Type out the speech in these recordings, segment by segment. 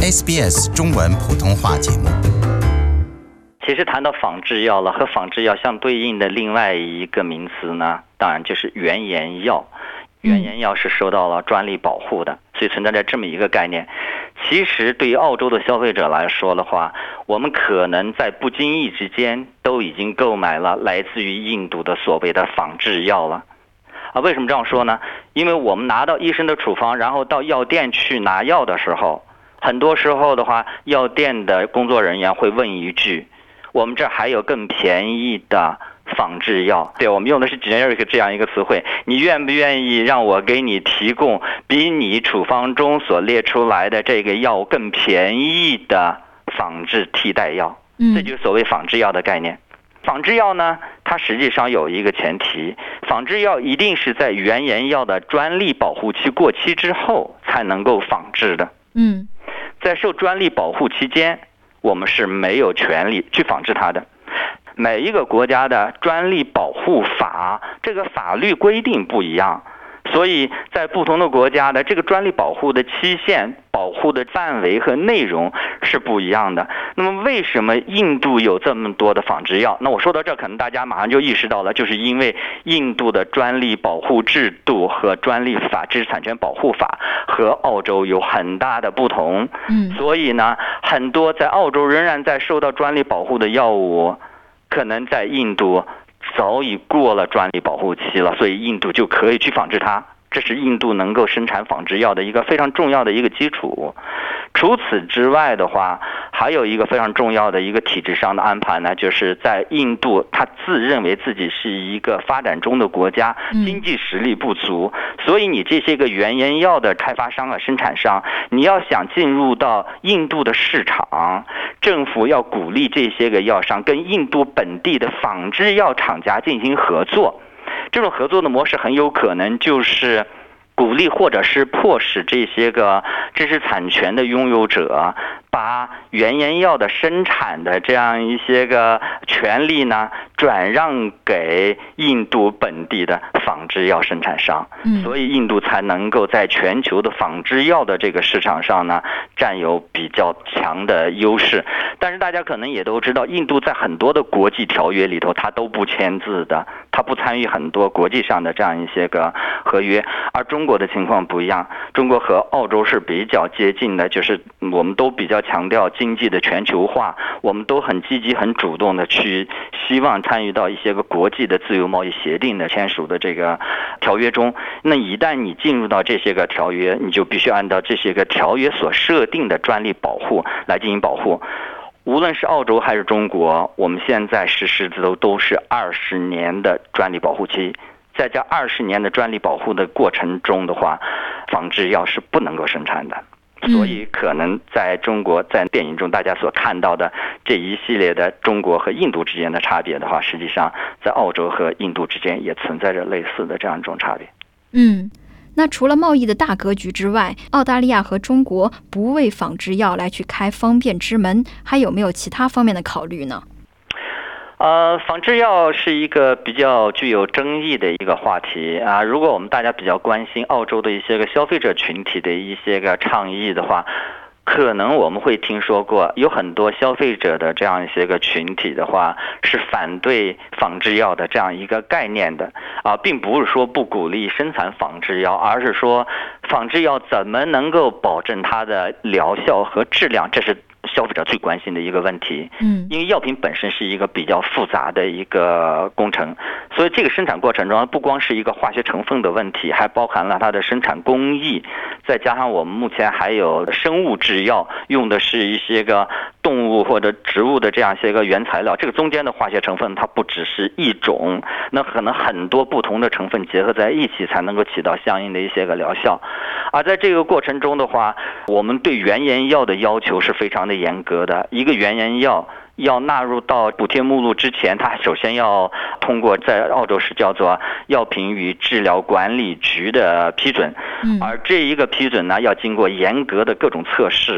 SBS 中文普通话节目。 其实谈到仿制药了，和仿制药相对应的另外一个名词呢，当然就是原研药。原研药是受到了专利保护的，所以存在着这么一个概念。其实对于澳洲的消费者来说的话，我们可能在不经意之间都已经购买了来自于印度的所谓的仿制药了。为什么这样说呢？因为我们拿到医生的处方，然后到药店去拿药的时候，很多时候的话，药店的工作人员会问一句：我们这还有更便宜的仿制药？对，我们用的是 generic 这样一个词汇，你愿不愿意让我给你提供比你处方中所列出来的这个药更便宜的仿制替代药？这就是所谓仿制药的概念。仿制药呢，它实际上有一个前提，仿制药一定是在原研药的专利保护期过期之后才能够仿制的。在受专利保护期间，我们是没有权利去仿制它的。每一个国家的专利保护法，这个法律规定不一样，所以在不同的国家的这个专利保护的期限、保护的范围和内容是不一样的。那么为什么印度有这么多的仿制药？那我说到这，可能大家马上就意识到了，就是因为印度的专利保护制度和专利法、知识产权保护法和澳洲有很大的不同。所以呢，很多在澳洲仍然在受到专利保护的药物，可能在印度早已过了专利保护期了，所以印度就可以去仿制它。这是印度能够生产仿制药的一个非常重要的一个基础。除此之外的话，还有一个非常重要的一个体制上的安排呢，就是在印度，它自认为自己是一个发展中的国家，经济实力不足，所以你这些个原研药的开发商和生产商，你要想进入到印度的市场，政府要鼓励这些个药商跟印度本地的仿制药厂家进行合作。这种合作的模式很有可能就是鼓励或者是迫使这些个知识产权的拥有者把原研药的生产的这样一些个权利呢，转让给印度本地的仿制药生产商。所以印度才能够在全球的仿制药的这个市场上呢，占有比较强的优势。但是大家可能也都知道，印度在很多的国际条约里头，它都不签字的，它不参与很多国际上的这样一些个合约。而中国的情况不一样，中国和澳洲是比较接近的，就是我们都比较强调经济的全球化，我们都很积极很主动的去希望参与到一些个国际的自由贸易协定的签署的这个条约中。那一旦你进入到这些个条约，你就必须按照这些个条约所设定的专利保护来进行保护。无论是澳洲还是中国，我们现在实施的都是20年的专利保护期。在这20年的专利保护的过程中的话，仿制药是不能够生产的。所以可能在中国，在电影中大家所看到的这一系列的中国和印度之间的差别的话，实际上在澳洲和印度之间也存在着类似的这样一种差别。 那除了贸易的大格局之外，澳大利亚和中国不为仿制药来去开方便之门，还有没有其他方面的考虑呢？ 仿制药是一个比较具有争议的一个话题啊。如果我们大家比较关心澳洲的一些个消费者群体的一些个倡议的话，可能我们会听说过有很多消费者的这样一些个群体的话是反对仿制药的这样一个概念的并不是说不鼓励生产仿制药，而是说仿制药怎么能够保证它的疗效和质量，这是消费者最关心的一个问题。因为药品本身是一个比较复杂的一个工程，所以这个生产过程中不光是一个化学成分的问题，还包含了它的生产工艺，再加上我们目前还有生物制药，用的是一些个动物或者植物的这样一些个原材料，这个中间的化学成分它不只是一种，那可能很多不同的成分结合在一起才能够起到相应的一些个疗效。而在这个过程中的话，我们对原研药的要求是非常的严格的。一个原研药要纳入到补贴目录之前，它首先要通过在澳洲是叫做药品与治疗管理局的批准，而这一个批准呢，要经过严格的各种测试。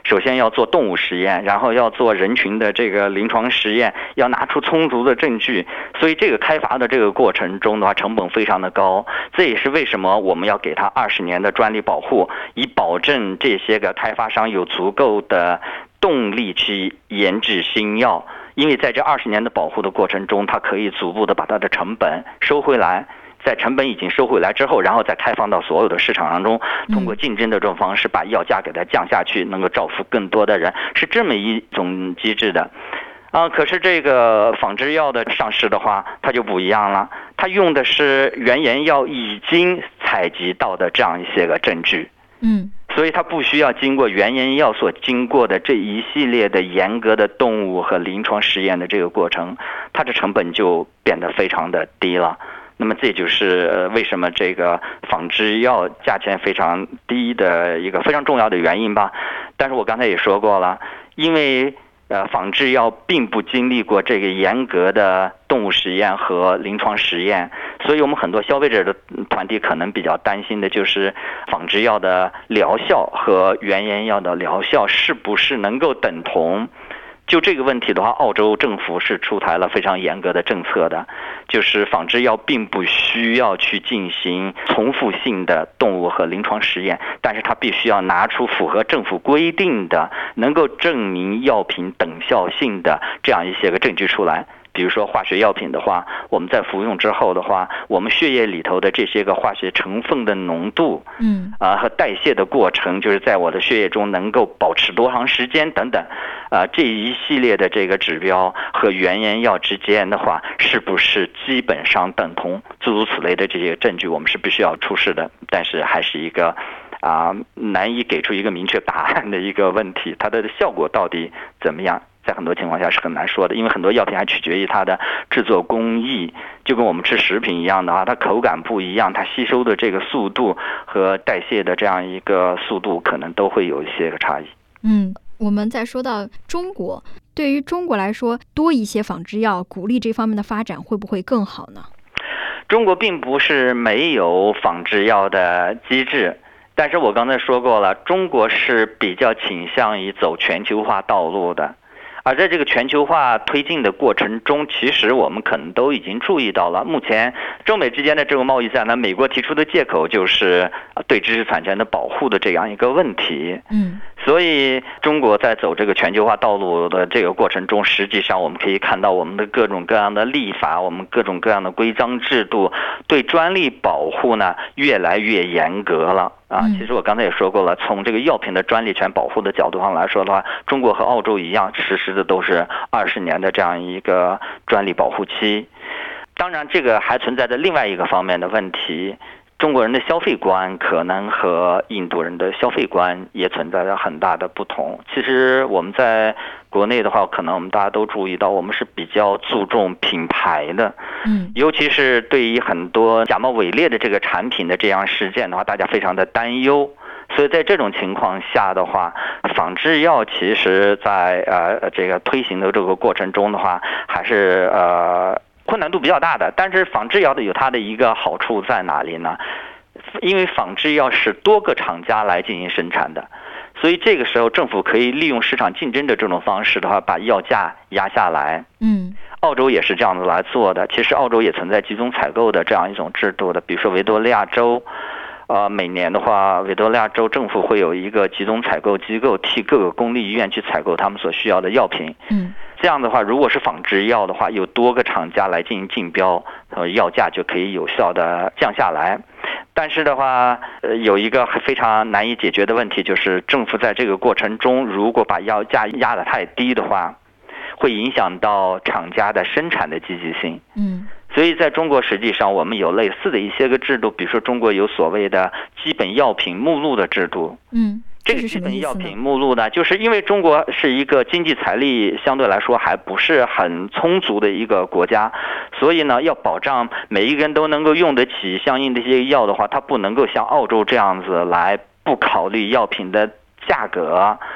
首先要做动物实验，然后要做人群的这个临床实验，要拿出充足的证据，所以这个开发的这个过程中的话，成本非常的高。这也是为什么我们要给他20年的专利保护，以保证这些个开发商有足够的动力去研制新药。因为在这20年的保护的过程中，它可以逐步的把它的成本收回来，在成本已经收回来之后，然后再开放到所有的市场当中，通过竞争的这种方式把药价给它降下去，能够造福更多的人，是这么一种机制的。可是这个仿制药的上市的话，它就不一样了，它用的是原研药已经采集到的这样一些个证据，所以它不需要经过原研药所经过的这一系列的严格的动物和临床实验的这个过程，它的成本就变得非常的低了。那么这就是为什么这个仿制药价钱非常低的一个非常重要的原因吧。但是我刚才也说过了，因为仿制药并不经历过这个严格的动物实验和临床实验，所以我们很多消费者的团体可能比较担心的就是仿制药的疗效和原研药的疗效是不是能够等同。就这个问题的话，澳洲政府是出台了非常严格的政策的，就是仿制药并不需要去进行重复性的动物和临床实验，但是它必须要拿出符合政府规定的能够证明药品等效性的这样一些个证据出来。比如说化学药品的话，我们在服用之后的话，我们血液里头的这些个化学成分的浓度，和代谢的过程，就是在我的血液中能够保持多长时间等等，这一系列的这个指标和原研药之间的话，是不是基本上等同？诸如此类的这些证据，我们是必须要出示的，但是还是一个难以给出一个明确答案的一个问题，它的效果到底怎么样？在很多情况下是很难说的，因为很多药品还取决于它的制作工艺，就跟我们吃食品一样的它口感不一样，它吸收的这个速度和代谢的这样一个速度可能都会有一些个差异。 我们再说到中国，对于中国来说，多一些仿制药，鼓励这方面的发展会不会更好呢？ 中国并不是没有仿制药的机制，但是我刚才说过了，中国是比较倾向于走全球化道路的。而在这个全球化推进的过程中，其实我们可能都已经注意到了，目前中美之间的这个贸易战呢，美国提出的借口就是对知识产权的保护的这样一个问题。所以中国在走这个全球化道路的这个过程中，实际上我们可以看到我们的各种各样的立法，我们各种各样的规章制度对专利保护呢越来越严格了。其实我刚才也说过了，从这个药品的专利权保护的角度上来说的话，中国和澳洲一样实施的都是20年的这样一个专利保护期。当然这个还存在着另外一个方面的问题，中国人的消费观可能和印度人的消费观也存在着很大的不同。其实我们在国内的话，可能我们大家都注意到，我们是比较注重品牌的，尤其是对于很多假冒伪劣的这个产品的这样事件的话，大家非常的担忧。所以在这种情况下的话，仿制药其实在这个推行的这个过程中的话，还是困难度比较大的。但是仿制药的有它的一个好处在哪里呢？因为仿制药是多个厂家来进行生产的，所以这个时候政府可以利用市场竞争的这种方式的话，把药价压下来。澳洲也是这样子来做的。其实澳洲也存在集中采购的这样一种制度的，比如说维多利亚州，每年的话，维多利亚州政府会有一个集中采购机构，替各个公立医院去采购他们所需要的药品。这样的话，如果是仿制药的话，有多个厂家来进行竞标，药价就可以有效的降下来。但是的话，有一个非常难以解决的问题，就是政府在这个过程中，如果把药价压得太低的话，会影响到厂家的生产的积极性。所以在中国实际上我们有类似的一些个制度，比如说中国有所谓的基本药品目录的制度。这个基本药品目录呢，就是因为中国是一个经济财力相对来说还不是很充足的一个国家，所以呢，要保障每一个人都能够用得起相应的一些药的话，它不能够像澳洲这样子来不考虑药品的价格，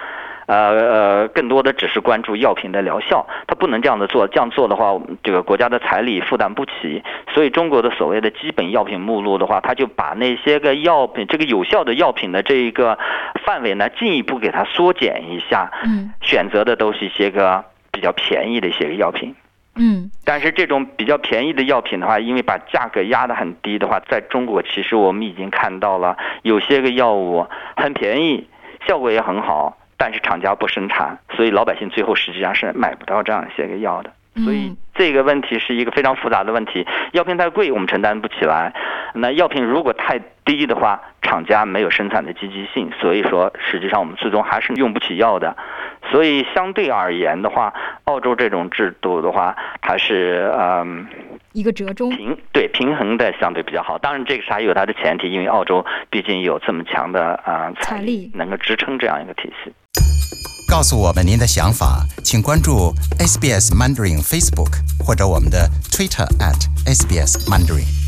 更多的只是关注药品的疗效，它不能这样的做，这样做的话，这个国家的财力负担不起。所以中国的所谓的基本药品目录的话，它就把那些个药品，这个有效的药品的这一个范围呢，进一步给它缩减一下，选择的都是一些个比较便宜的一些个药品。但是这种比较便宜的药品的话，因为把价格压得很低的话，在中国其实我们已经看到了有些个药物很便宜，效果也很好，但是厂家不生产，所以老百姓最后实际上是买不到这样一些个药的。所以这个问题是一个非常复杂的问题，药品太贵我们承担不起来，那药品如果太低的话，厂家没有生产的积极性，所以说实际上我们最终还是用不起药的。所以相对而言的话，澳洲这种制度的话还是一个折中， 平衡的相对比较好。当然这个是还有它的前提，因为澳洲毕竟有这么强的财力能够支撑这样一个体系。 告诉我们您的想法，请关注 SBS Mandarin Facebook 或者我们的 Twitter @SBS Mandarin。